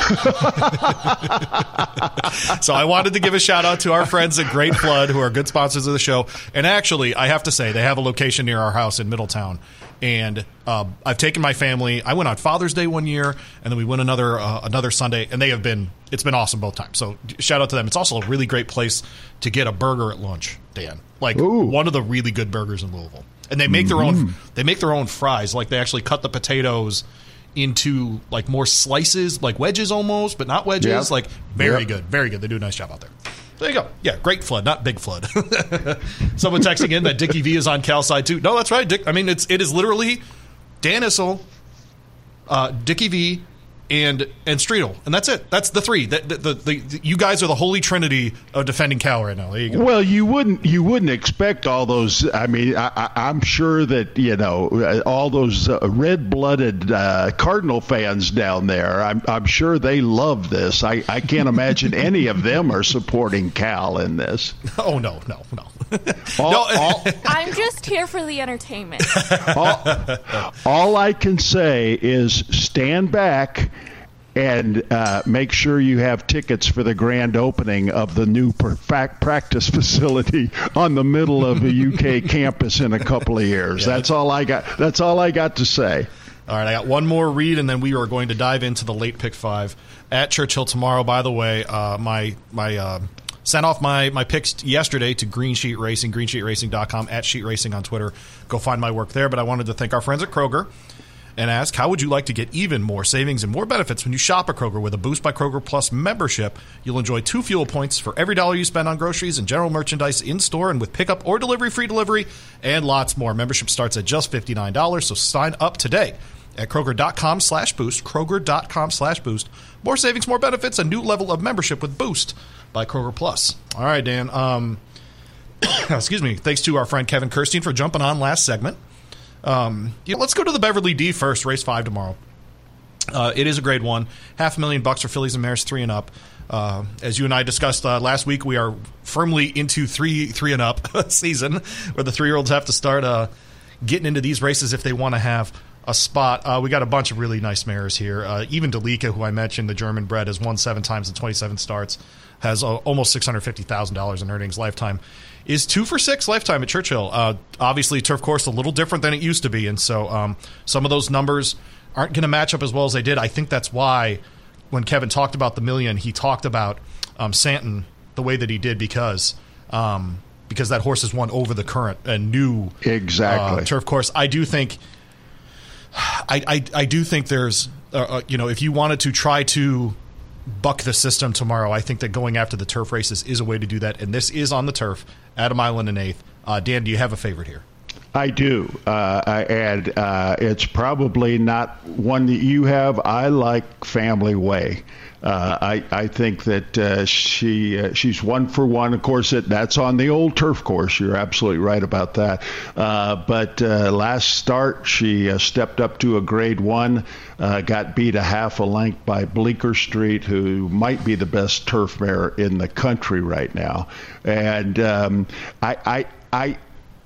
So I wanted to give a shout out to our friends at Great Flood, who are good sponsors of the show. And actually, I have to say, they have a location near our house in Middletown. And uh, I've taken my family. I went on Father's Day one year, and then we went another uh, another Sunday, and they have been it's been awesome both times. So shout out to them. It's also a really great place to get a burger at lunch, Dan. Like Ooh. One of the really good burgers in Louisville. And they make their mm-hmm. own they make their own fries. Like they actually cut the potatoes into like more slices, like wedges almost, but not wedges. Yep. Like very Yep. good, very good. They do a nice job out there. There you go. Yeah, Great Flood, not Big Flood. Someone texting in that Dickie V is on Cal side too. No, that's right. Dick, I mean, it's it is literally Dan Issel, uh, Dickie V, and and Streetel, and that's it. That's the three. The, the, the, the, you guys are the holy trinity of defending Cal right now. There you go. Well, you wouldn't you wouldn't expect all those. I mean, I, I, I'm sure that you know all those uh, red-blooded uh, Cardinal fans down there. I'm I'm sure they love this. I, I can't imagine any of them are supporting Cal in this. Oh no, no, no. all, no. all, I'm just here for the entertainment. all, all I can say is stand back and uh, make sure you have tickets for the grand opening of the new perfect practice facility on the middle of a U K campus in a couple of years. Yeah, that's all I got. That's all I got to say. All right, I got one more read, and then we are going to dive into the late pick five at Churchill tomorrow. By the way, uh, my my. Uh, Sent off my, my picks yesterday to Green Sheet Racing, green sheet racing dot com, at Sheet Racing on Twitter. Go find my work there. But I wanted to thank our friends at Kroger and ask, how would you like to get even more savings and more benefits when you shop at Kroger with a Boost by Kroger Plus membership? You'll enjoy two fuel points for every dollar you spend on groceries and general merchandise in-store and with pickup or delivery, free delivery, and lots more. Membership starts at just fifty-nine dollars, so sign up today at Kroger.com slash Boost, Kroger.com slash Boost. More savings, more benefits, a new level of membership with Boost by Kroger Plus. All right, Dan. Um, excuse me. Thanks to our friend Kevin Kirstein for jumping on last segment. Um, you know, let's go to the Beverly D first, race five tomorrow. Uh, it is a grade one. Half a million bucks for fillies and mares three and up. Uh, as you and I discussed uh, last week, we are firmly into three three and up season where the three-year-olds have to start uh, getting into these races if they want to have a spot. Uh, we got a bunch of really nice mares here. Uh, even Delika, who I mentioned, the German bred, has won seven times in twenty-seven starts, has uh, almost six hundred fifty thousand dollars in earnings lifetime, is two for six lifetime at Churchill. Uh, obviously, turf course a little different than it used to be, and so um, some of those numbers aren't going to match up as well as they did. I think that's why when Kevin talked about the million, he talked about um, Santon the way that he did because um, because that horse has won over the current and new exactly uh, turf course. I do think. I, I, I do think there's, uh, uh, you know, if you wanted to try to buck the system tomorrow, I think that going after the turf races is a way to do that. And this is on the turf at a mile and an eighth. Uh, Dan, do you have a favorite here? I do. Uh, I, and uh, it's probably not one that you have. I like Family Way. Uh, I, I think that uh, she uh, she's one for one. Of course, it, that's on the old turf course. You're absolutely right about that. Uh, but uh, last start, she uh, stepped up to a grade one, uh, got beat a half a length by Bleecker Street, who might be the best turf mare in the country right now. And um, I, I, I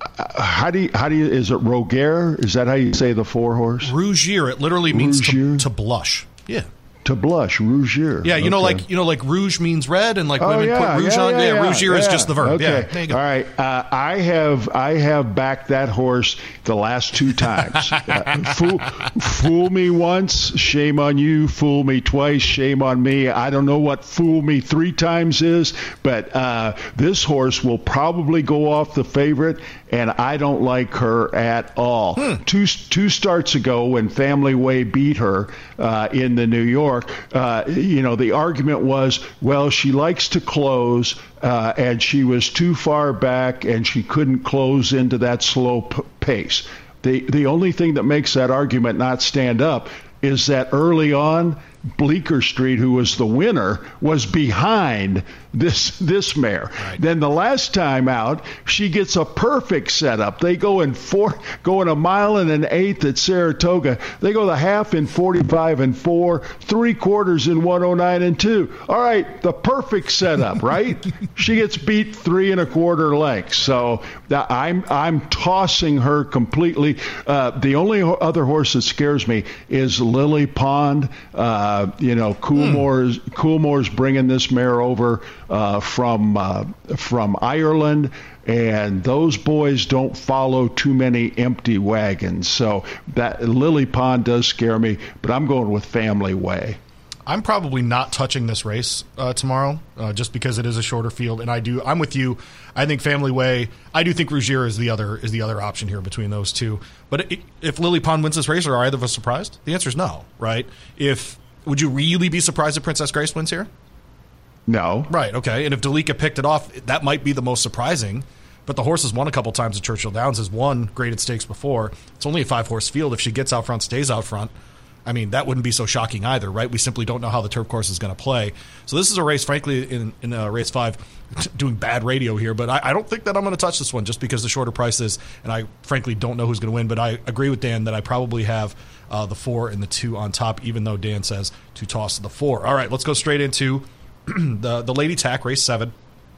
How do you, how do you, is it Roger? Is that how you say the four horse? Rougier. It literally means to, to blush. Yeah. To blush, Rougier. Yeah, you okay. know, like you know, like rouge means red, and like oh, women yeah, put rouge yeah, on. Yeah, yeah, yeah, Rougier yeah. is just the verb. Okay. Yeah, there you go. All right, uh, I have I have backed that horse the last two times. uh, fool, fool me once, shame on you. Fool me twice, shame on me. I don't know what fool me three times is, but uh, this horse will probably go off the favorite, and I don't like her at all. Hmm. Two two starts ago, when Family Way beat her uh, in the New York. Uh, You know, the argument was, well, she likes to close, uh, and she was too far back, and she couldn't close into that slow p- pace. The the only thing that makes that argument not stand up is that early on, Bleecker Street, who was the winner, was behind this this mare. Right. Then the last time out, she gets a perfect setup. They go in four, go in a mile and an eighth at Saratoga. They go the half in forty-five and four, three quarters in one oh nine and two. All right, the perfect setup, right? She gets beat three and a quarter lengths. So that I'm I'm tossing her completely. Uh, the only ho- other horse that scares me is Lily Pond. Uh, Uh, you know, Coolmore's hmm. Coolmore's bringing this mare over uh, from uh, from Ireland, and those boys don't follow too many empty wagons. So that Lily Pond does scare me, but I'm going with Family Way. I'm probably not touching this race uh, tomorrow, uh, just because it is a shorter field, and I do. I'm with you. I think Family Way. I do think Rougier is the other is the other option here between those two. But it, if Lily Pond wins this race, are either of us surprised? The answer is no, right? If Would you really be surprised if Princess Grace wins here? No. Right, okay. And if Delika picked it off, that might be the most surprising. But the horse has won a couple times at Churchill Downs, has won graded stakes before. It's only a five-horse field. If she gets out front, stays out front, I mean, that wouldn't be so shocking either, right? We simply don't know how the turf course is going to play. So this is a race, frankly, in, in uh, race five, doing bad radio here, but I, I don't think that I'm going to touch this one just because the shorter price is, and I frankly don't know who's going to win, but I agree with Dan that I probably have uh, the four and the two on top, even though Dan says to toss the four. All right, let's go straight into the, the Lady Tack, race seven.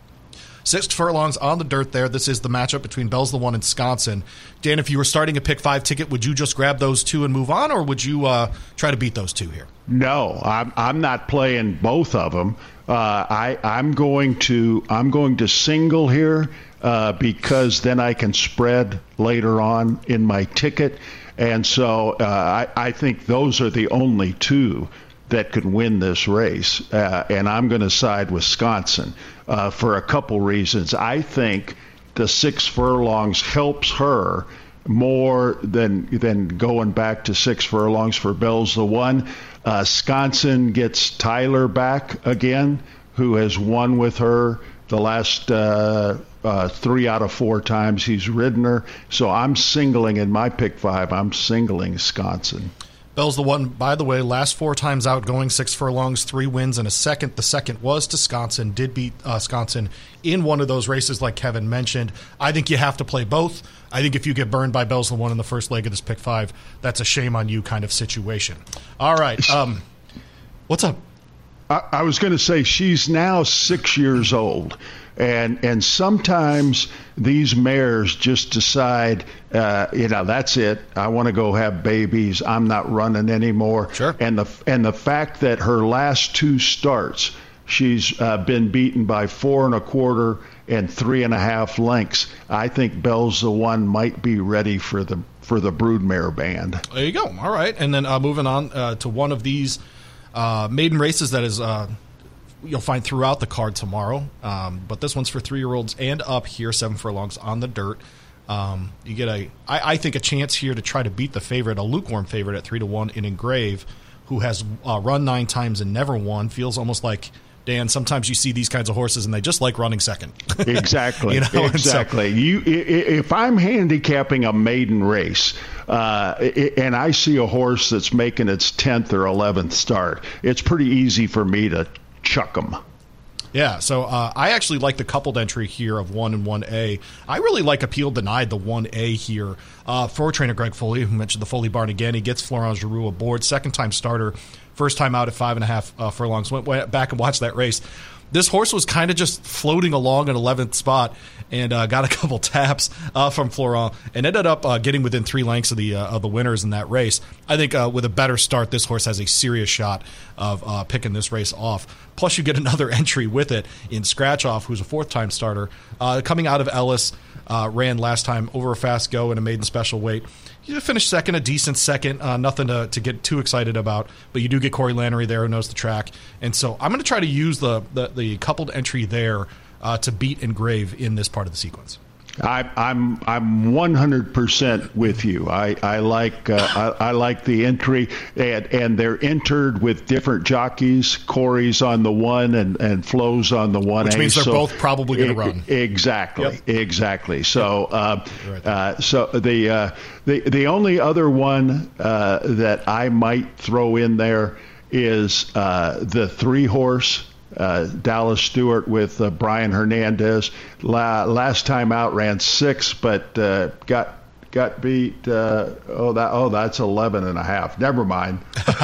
Six furlongs on the dirt there. This is the matchup between Bell's the One and Sconsin. Dan, if you were starting a pick five ticket, would you just grab those two and move on, or would you uh, try to beat those two here? No, I'm I'm not playing both of them. Uh, I I'm going to I'm going to single here uh, because then I can spread later on in my ticket, and so uh, I I think those are the only two that could win this race, uh, and I'm going to side with Sconsin uh, for a couple reasons. I think the six furlongs helps her more than than going back to six furlongs for Bell's the One. Uh, Sconsin gets Tyler back again, who has won with her the last uh, uh, three out of four times he's ridden her. So I'm singling in my pick five. I'm singling Sconsin. Bell's the One, by the way, last four times out, going six furlongs, three wins and a second. The second was to Sconsin, did beat uh, Sconsin in one of those races like Kevin mentioned. I think you have to play both. I think if you get burned by Bell's the One in the first leg of this pick five, that's a shame on you kind of situation. All right. Um, what's up? I, I was going to say she's now six years old. And and sometimes these mares just decide, uh, you know, that's it. I want to go have babies. I'm not running anymore. Sure. And the and the fact that her last two starts, she's uh, been beaten by four and a quarter and three and a half lengths. I think Bell's the One might be ready for the for the Broodmare band. There you go. All right. And then uh, moving on uh, to one of these uh, maiden races that is. Uh, You'll find throughout the card tomorrow, um, but this one's for three-year-olds and up here, seven furlongs on the dirt. Um, you get a, I, I think, a chance here to try to beat the favorite, a lukewarm favorite at three to one in Engrave, who has uh, run nine times and never won. Feels almost like, Dan, sometimes you see these kinds of horses and they just like running second. Exactly. you know? Exactly. So, you, if I'm handicapping a maiden race, uh, and I see a horse that's making its tenth or eleventh start, it's pretty easy for me to chuck them. Yeah, so uh, I actually like the coupled entry here of one and one A. I really like Appeal Denied, the one A here, uh, for trainer Greg Foley, who mentioned the Foley barn again. He gets Florent Giroux aboard, second-time starter, first time out at five and a half uh, furlongs. Went, went back and watched that race. This horse was kind of just floating along at eleventh spot and uh, got a couple taps uh, from Florent and ended up uh, getting within three lengths of the uh, of the winners in that race. I think uh, with a better start, this horse has a serious shot of uh, picking this race off. Plus, you get another entry with it in Scratch Off, who's a fourth-time starter. Uh, coming out of Ellis, uh, ran last time over a fast go in a maiden special weight. You finished second, a decent second, uh, nothing to, to get too excited about, but you do get Corey Lannery there who knows the track. And so I'm going to try to use the, the, the coupled entry there uh, to beat Engrave in this part of the sequence. I, I'm I'm one hundred percent with you. I I like uh, I, I like the entry, and and they're entered with different jockeys. Corey's on the one, and and Flo's on the one. Which means they're so both probably going to run. Exactly, yep. exactly. So uh, right uh, so the uh, the the only other one uh, that I might throw in there is uh, the three horse. Uh, Dallas Stewart with uh, Brian Hernandez. La- last time out ran six, but uh, got got beat. Uh, oh, that oh, that's eleven and a half. Never mind.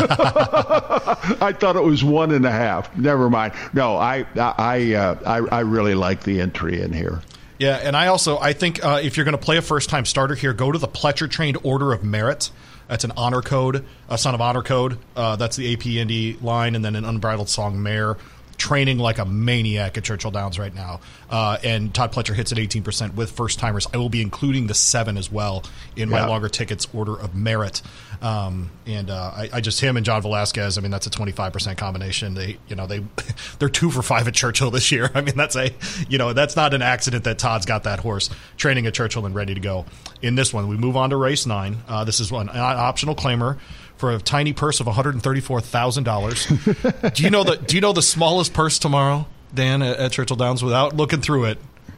I thought it was one and a half. Never mind. No, I I uh, I, I really like the entry in here. Yeah, and I also I think uh, if you're going to play a first time starter here, go to the Pletcher Trained Order of Merit. That's an honor code, a Son of Honor code. Uh, that's the A P Indy line, and then an Unbridled Song Mare. Training like a maniac at Churchill Downs right now. Uh, and Todd Pletcher hits at eighteen percent with first-timers. I will be including the seven as well in my yeah. longer tickets order of merit. Um, and uh, I, I just, him and John Velasquez, I mean, that's a twenty-five percent combination. They, you know, they, they're two for five at Churchill this year. I mean, that's a, you know, that's not an accident that Todd's got that horse training at Churchill and ready to go. In this one, we move on to race nine. Uh, this is one an optional claimer for a tiny purse of one hundred thirty-four thousand dollars. Do you know the Do you know the smallest purse tomorrow, Dan, at, at Churchill Downs? Without looking through it,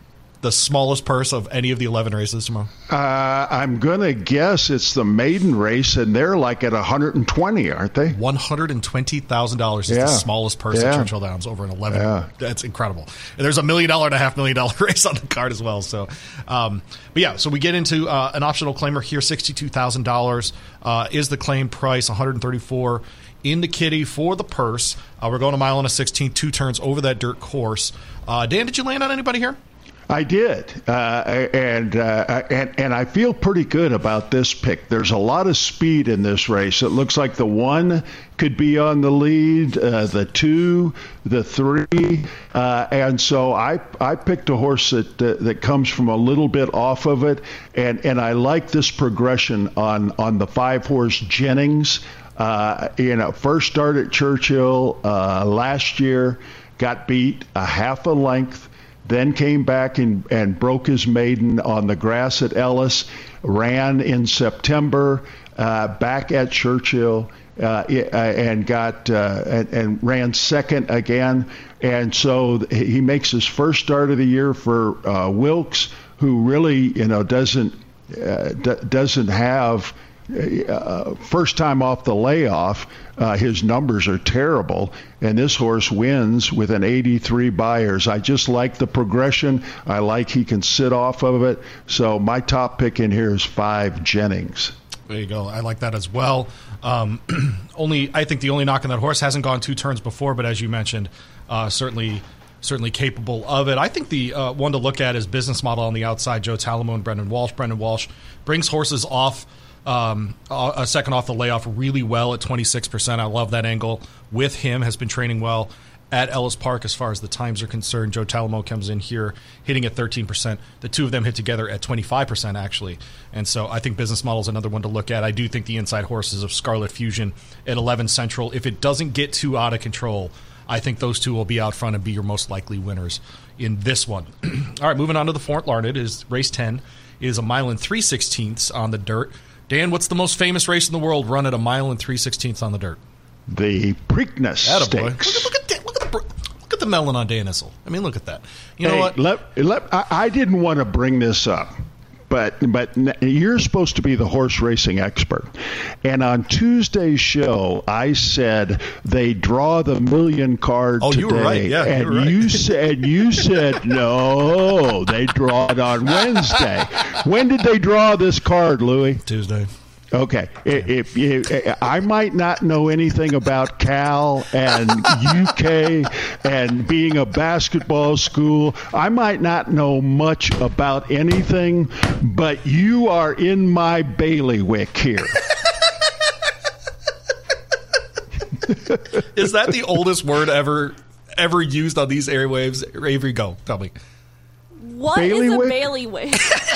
the smallest purse of any of the eleven races tomorrow? Uh, I'm going to guess it's the maiden race, and they're like at one hundred twenty, aren't they? one hundred twenty thousand dollars is Yeah. the smallest purse Yeah. at Churchill Downs over an eleven. Yeah. That's incredible. And there's a million dollar and a half million dollar race on the card as well. So, um, but yeah, so we get into uh, an optional claimer here. sixty-two thousand dollars uh, is the claim price, one hundred thirty-four in the kitty for the purse. Uh, we're going a mile and a sixteenth, two turns over that dirt course. Uh, Dan, did you land on anybody here? I did, uh, and, uh, and and I feel pretty good about this pick. There's a lot of speed in this race. It looks like the one could be on the lead, uh, the two, the three, uh, and so I I picked a horse that uh, that comes from a little bit off of it, and, and I like this progression on on the five horse Jennings. Uh, you know, first start at Churchill uh, last year, got beat a half a length. Then came back and, and broke his maiden on the grass at Ellis, ran in September uh, back at Churchill, uh, and got uh, and, and ran second again. And so he makes his first start of the year for uh, Wilkes, who really, you know, doesn't uh, d- doesn't have. Uh, first time off the layoff, uh, his numbers are terrible, and this horse wins with an eighty-three Buyers. I just like the progression. I like he can sit off of it. So my top pick in here is five Jennings. There you go. I like that as well. Um, only I think the only knock on that horse hasn't gone two turns before, but as you mentioned, uh, certainly certainly capable of it. I think the uh, one to look at is business model on the outside. Joe Talamo and Brendan Walsh. Brendan Walsh brings horses off. Um, a second off the layoff really well at twenty-six percent. I love that angle with him. Has been training well at Ellis Park as far as the times are concerned. Joe Talamo comes in here hitting at thirteen percent. The two of them hit together at twenty-five percent actually. And so I think business model is another one to look at. I do think the inside horses of Scarlet Fusion at eleven Central, if it doesn't get too out of control, I think those two will be out front and be your most likely winners in this one. All right, moving on to the Fort Larned is race ten. It is a mile and three sixteenths on the dirt. Dan, what's the most famous race in the world run at a mile and three sixteenths on the dirt? The Preakness Attaboy. Stakes. Look at, look, at, look, at the, look at the melon on Dan Issel. I mean, look at that. You know Hey, what? Let, let, I, I didn't want to bring this up, but but you're supposed to be the horse racing expert. And on Tuesday's show, I said they draw the million card Oh, today. you were right. Yeah, you and were right. you said you said no, they draw it on Wednesday. When did they draw this card, Louis? Tuesday. Okay, if, if, I might not know anything about Cal and U K and being a basketball school. I might not know much about anything, but you are in my bailiwick here. Is that the oldest word ever ever used on these airwaves? Avery, go. Tell me. What is Bailiwick? a bailiwick?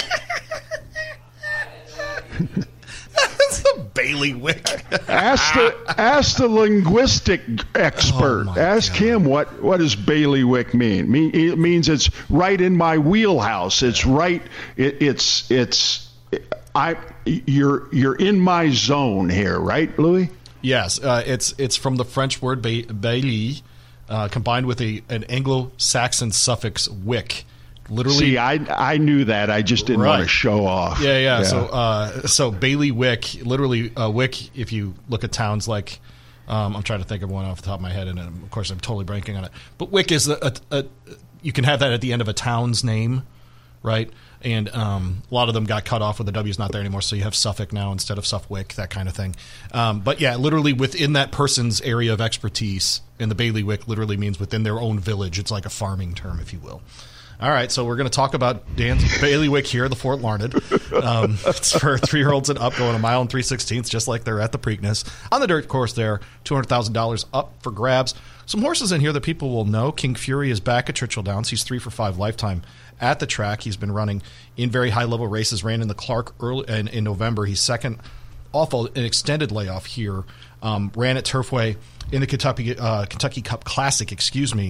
That's a bailiwick. Ask the ask the linguistic expert. Oh, my ask God. him what what does bailiwick mean? mean? It means it's right in my wheelhouse. It's right. It, it's it's I. You're you're in my zone here, right, Louis? Yes, uh, it's it's from the French word ba- bailli, uh, combined with a an Anglo-Saxon suffix wick. Literally, See, I I knew that. I just didn't want Right. to show off. yeah, yeah. So, uh, so bailiwick, literally, uh, wick. If you look at towns like, um, I'm trying to think of one off the top of my head, and um, of course, I'm totally blanking on it. But wick is a, a, a you can have that at the end of a town's name, right? And um, a lot of them got cut off with the W's not there anymore, so you have Suffolk now instead of Suffolk, that kind of thing. Um, but yeah, literally within that person's area of expertise, and the bailiwick literally means within their own village. It's like a farming term, if you will. All right, so we're going to talk about Dan's bailiwick here, the Fort Larned. Um, it's for three-year-olds and up, going a mile and three sixteenths, just like they're at the Preakness. On the dirt course there, two hundred thousand dollars up for grabs. Some horses in here that people will know. King Fury is back at Churchill Downs. He's three for five lifetime at the track. He's been running in very high-level races, ran in the Clark early in, in November. He's second off an extended layoff here. Um, ran at Turfway in the Kentucky, uh, Kentucky Cup Classic, excuse me.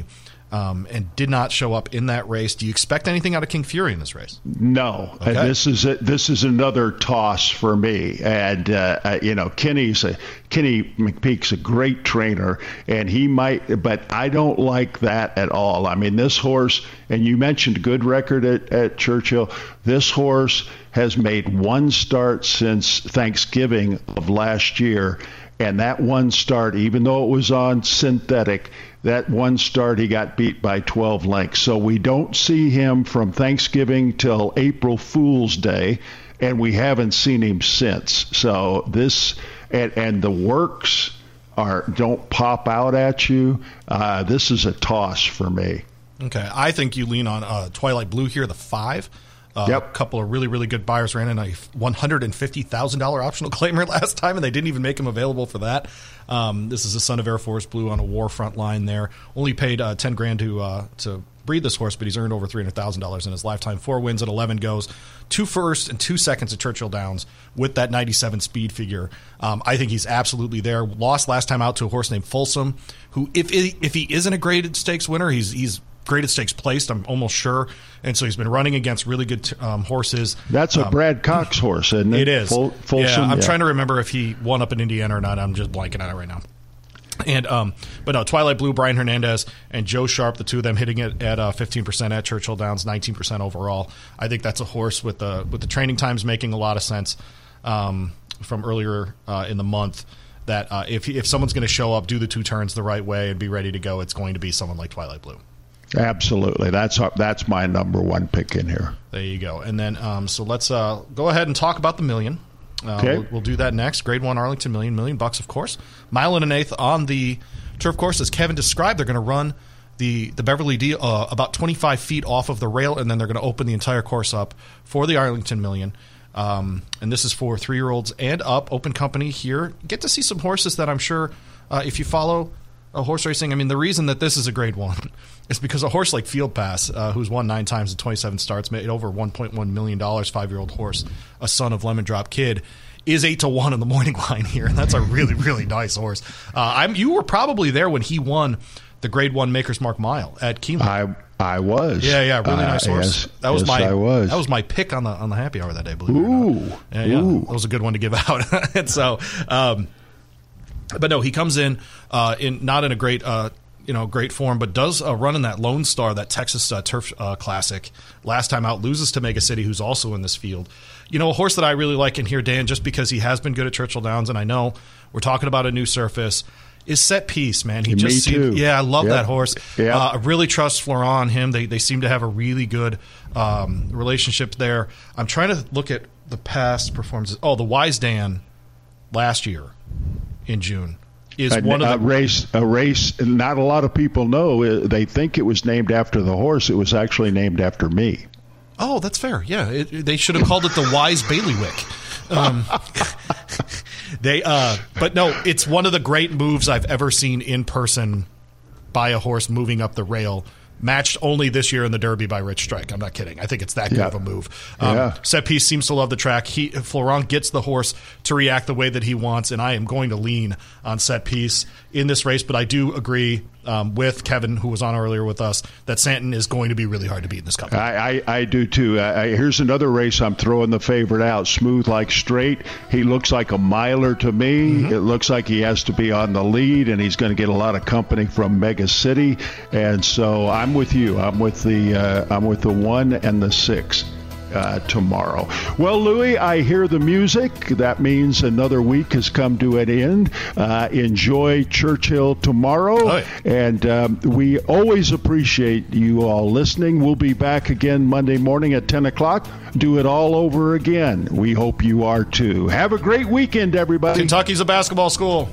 um, and did not show up in that race. Do you expect anything out of King Fury in this race? No. Okay. Uh, this is a, this is another toss for me. And uh, uh, you know, Kenny's a, Kenny McPeak's a great trainer, and he might, but I don't like that at all. I mean, this horse, and you mentioned good record at, at Churchill. This horse has made one start since Thanksgiving of last year, and that one start, even though it was on synthetic, that one start he got beat by twelve lengths. So we don't see him from Thanksgiving till April Fool's Day, and we haven't seen him since. So this, and, and the works are don't pop out at you. Uh, this is a toss for me. Okay, I think you lean on uh, Twilight Blue here, the five. Uh, Yep. A couple of really, really good buyers ran in a one hundred fifty thousand dollars optional claimer last time, and they didn't even make him available for that. Um, this is a son of Air Force Blue on a war front line there. Only paid uh, ten grand to uh, to breed this horse, but he's earned over three hundred thousand dollars in his lifetime. Four wins at eleven goes, two first and two seconds at Churchill Downs with that ninety-seven speed figure. Um, I think he's absolutely there. Lost last time out to a horse named Folsom, who if if he isn't a graded stakes winner, he's he's graded stakes placed, I'm almost sure. And so he's been running against really good um, horses. That's a um, Brad Cox horse, isn't it? It is. Fol- Folsom, yeah, I'm yeah. trying to remember if he won up in Indiana or not. I'm just blanking on it right now. And um, but no, Twilight Blue, Brian Hernandez, and Joe Sharp, the two of them hitting it at uh, fifteen percent at Churchill Downs, nineteen percent overall. I think that's a horse with the with the training times making a lot of sense um, from earlier uh, in the month. That uh, if if someone's going to show up, do the two turns the right way, and be ready to go, it's going to be someone like Twilight Blue. Absolutely. That's that's my number one pick in here. There you go. And then, um, so let's uh, go ahead and talk about the million. Uh, Okay. we'll, we'll do that next. Grade one Arlington million, million bucks, of course. Mile and an eighth on the turf course. As Kevin described, they're going to run the, the Beverly D uh, about twenty-five feet off of the rail, and then they're going to open the entire course up for the Arlington million. Um, and this is for three-year-olds and up. Open company here. Get to see some horses that I'm sure uh, if you follow uh, horse racing, I mean, the reason that this is a grade one is because a horse like Field Pass, uh, who's won nine times in twenty-seven starts, made over one point one million dollars, five-year-old horse, a son of Lemon Drop Kid, is eight to one in the morning line here. And that's a really, really nice horse. Uh, I'm You were probably there when he won the grade one Maker's Mark Mile at Keeneland. I I was. Yeah, yeah, really Uh, nice horse. yes, that was yes, my I was. that was my pick on the on the happy hour that day. Believe it or Ooh, not. Yeah, yeah, ooh. that was a good one to give out. And so, um, but no, he comes in uh, in not in a great uh, you know great form, but does uh, run in that Lone Star, that Texas uh, Turf uh, Classic. Last time out, loses to Mega City, who's also in this field. You know, a horse that I really like in here, Dan, just because he has been good at Churchill Downs, and I know we're talking about a new surface. Is Set Piece, man. He Me just seemed, too. yeah, I love Yep. that horse. Yep. Uh, I really trust Florent, him. They they seem to have a really good um, relationship there. I'm trying to look at the past performances. Oh, the Wise Dan last year in June is A, one of a the race. A race. Not a lot of people know. uh, They think it was named after the horse. It was actually named after me. Oh, that's fair. Yeah, it, they should have called it the Wise Bailiwick. Um, they, uh, but no, it's one of the great moves I've ever seen in person by a horse moving up the rail. Matched only this year in the Derby by Rich Strike. I'm not kidding. I think it's that good Yeah. of a move. Um, Yeah. Set Piece seems to love the track. He Florent gets the horse to react the way that he wants, and I am going to lean on Set Piece in this race. But I do agree um, with Kevin, who was on earlier with us, that Santon is going to be really hard to beat in this company. I, I, I do too. I, I, here's another race I'm throwing the favorite out. Smooth Like Straight. He looks like a miler to me. Mm-hmm. It looks like he has to be on the lead, and he's going to get a lot of company from Mega City. And so I'm with you. I'm with the uh, I'm with the one and the six. Uh, tomorrow. Well, Louis, I hear the music. That means another week has come to an end. Uh, enjoy Churchill tomorrow. Oh, yeah. And um, we always appreciate you all listening. We'll be back again Monday morning at ten o'clock. Do it all over again. We hope you are too. Have a great weekend, everybody. Kentucky's a basketball school.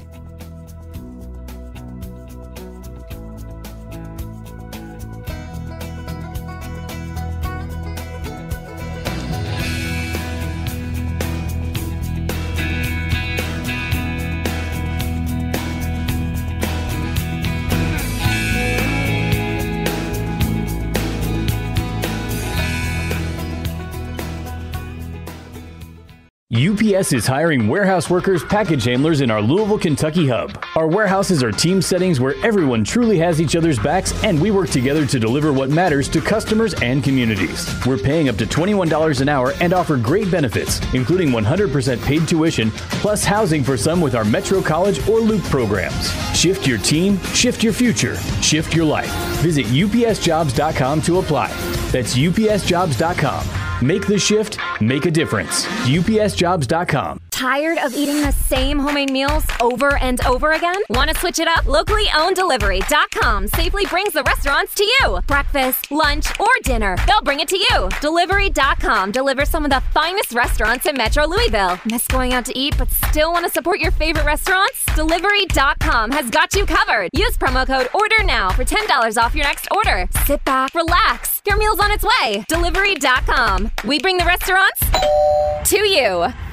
U P S is hiring warehouse workers, package handlers in our Louisville, Kentucky hub. Our warehouses are team settings where everyone truly has each other's backs, and we work together to deliver what matters to customers and communities. We're paying up to twenty-one dollars an hour and offer great benefits, including one hundred percent paid tuition, plus housing for some with our Metro College or Loop programs. Shift your team, shift your future, shift your life. Visit U P S jobs dot com to apply. That's U P S jobs dot com. Make the shift, make a difference. U P S jobs dot com. Tired of eating the same homemade meals over and over again? Want to switch it up? Locally owned delivery dot com safely brings the restaurants to you. Breakfast, lunch, or dinner, they'll bring it to you. delivery dot com delivers some of the finest restaurants in Metro Louisville. Miss going out to eat but still want to support your favorite restaurants? delivery dot com has got you covered. Use promo code ORDER NOW for ten dollars off your next order. Sit back, relax. Your meal's on its way. delivery dot com. We bring the restaurants to you.